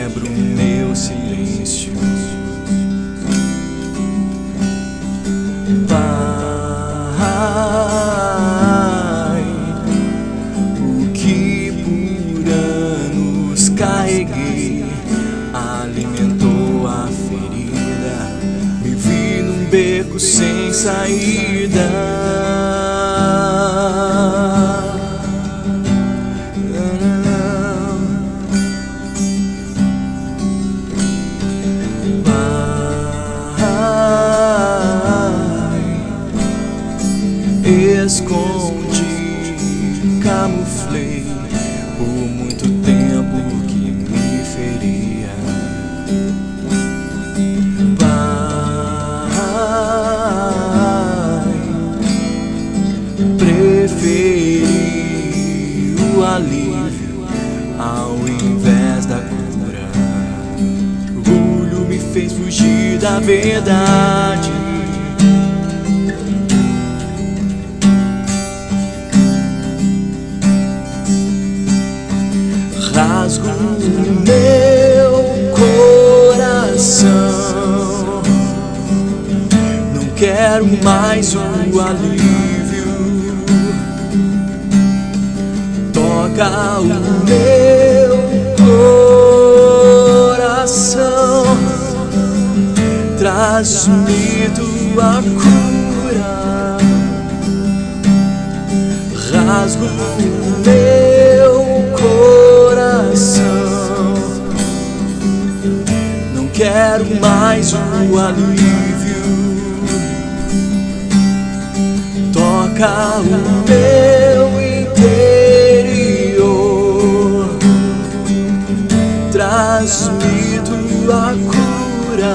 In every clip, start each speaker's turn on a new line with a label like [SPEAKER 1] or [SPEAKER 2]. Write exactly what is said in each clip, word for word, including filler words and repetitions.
[SPEAKER 1] quebra o meu silêncio. Pai, o que por anos carreguei alimentou a ferida, me vi num beco sem saída. Escondi, camuflei por muito tempo que me feria. Pai, preferi o alívio ao invés da cura. O orgulho me fez fugir da verdade. Rasgo o meu coração, não quero mais o alívio. Toca o meu coração, transmito a cura. Rasgo o meu coração, não quero mais o alívio. Toca o meu interior, transmito a cura.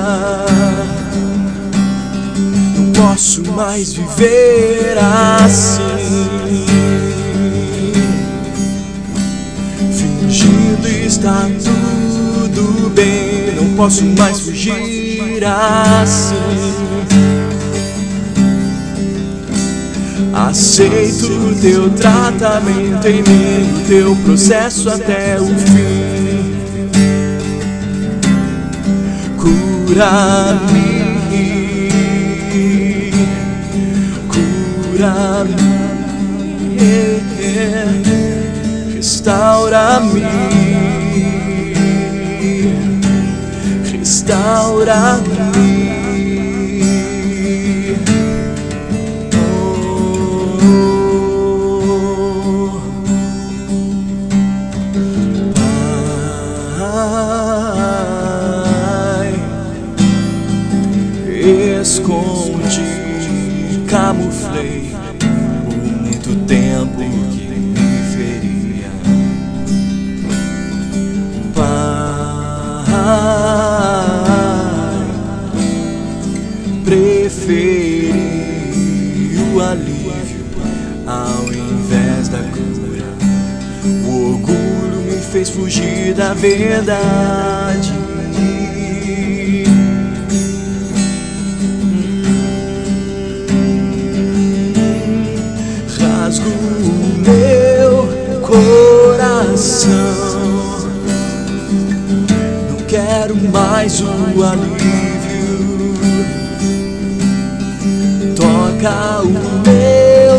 [SPEAKER 1] Não posso mais viver assim, fingindo estar tudo bem. Não posso mais fugir assim. Aceito o teu tratamento em mim, o teu processo até o fim. Cura-me, cura-me, restaura-me, restaura-me. Escondi, camuflei por muito tempo que me feria. Pai, preferi o alívio ao invés da cura. O orgulho me fez fugir da verdade. Rasgo o meu coração, não quero mais o alívio. Toca o meu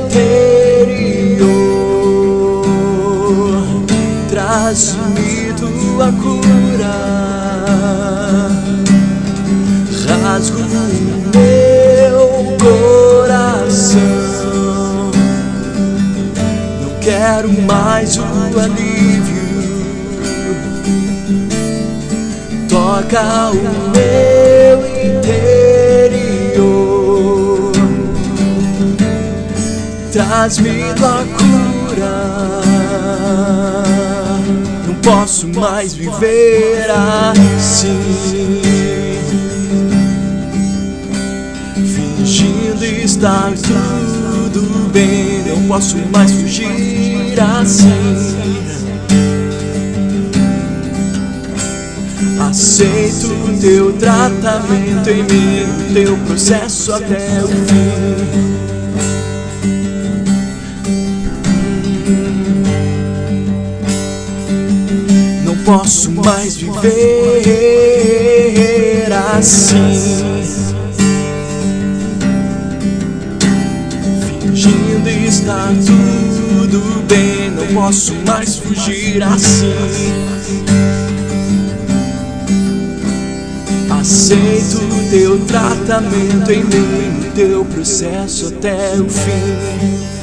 [SPEAKER 1] interior, transmito a cura. Rasgo o meu coração, quero mais o alívio. Toca o meu interior, transmito a cura. Não posso mais viver assim, fingindo estar tudo bem. Não posso mais fugir assim. Aceito o teu tratamento em mim, o teu processo até o fim. posso mais viver assim, fingindo estar tudo bem. Não posso mais fugir assim. Aceito o teu tratamento em mim, o teu processo até o fim.